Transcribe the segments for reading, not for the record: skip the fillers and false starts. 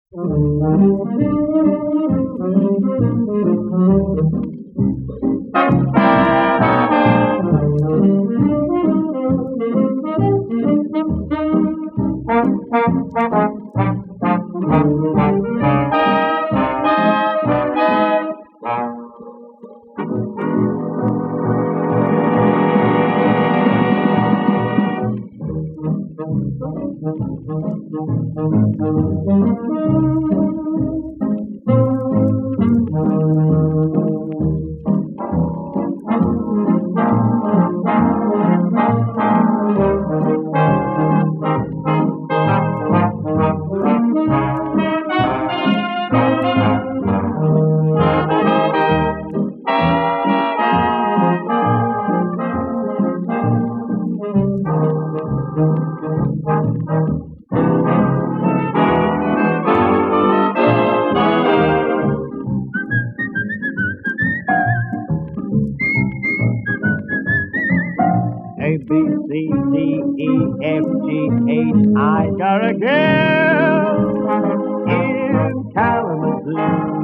A, B, C, D, E, F, G, H, I got a girl in Kalamazoo.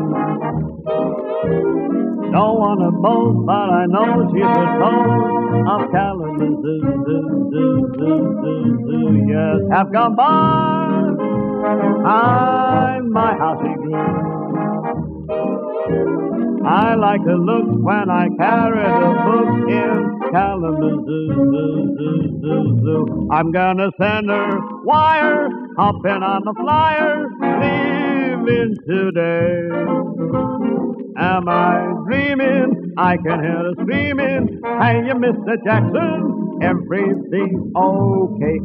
Don't want to boast, but I know she's the soul of Kalamazoo. Zoo, zoo, zoo, zoo, zoo. Years have gone by, I'm my house grew. I like to look when I carry the book in Kalamazoo. Zoo, zoo, zoo, zoo. I'm gonna send her wire, hopping on the flyer, leaving today. Am I dreaming? I can hear her screaming. Hey, you Mr. Jackson, everything's okay.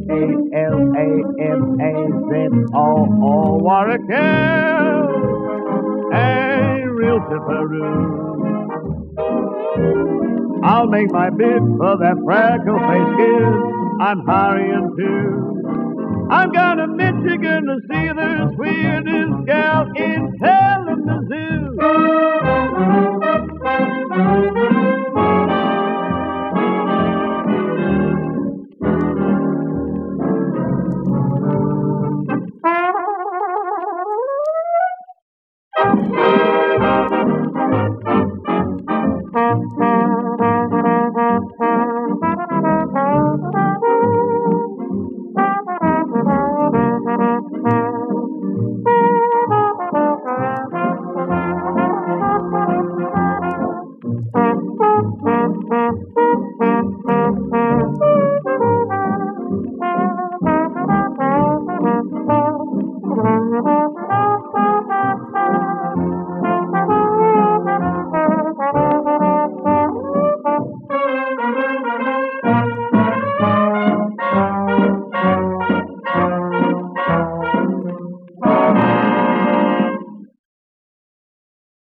A-L-A-M-A-Z-O-O. What a girl! A real tipperoo. I'll make my bid for that freckle-faced kid I'm hurrying to. I'm going to Michigan to see the sweetest gal in Kalamazoo.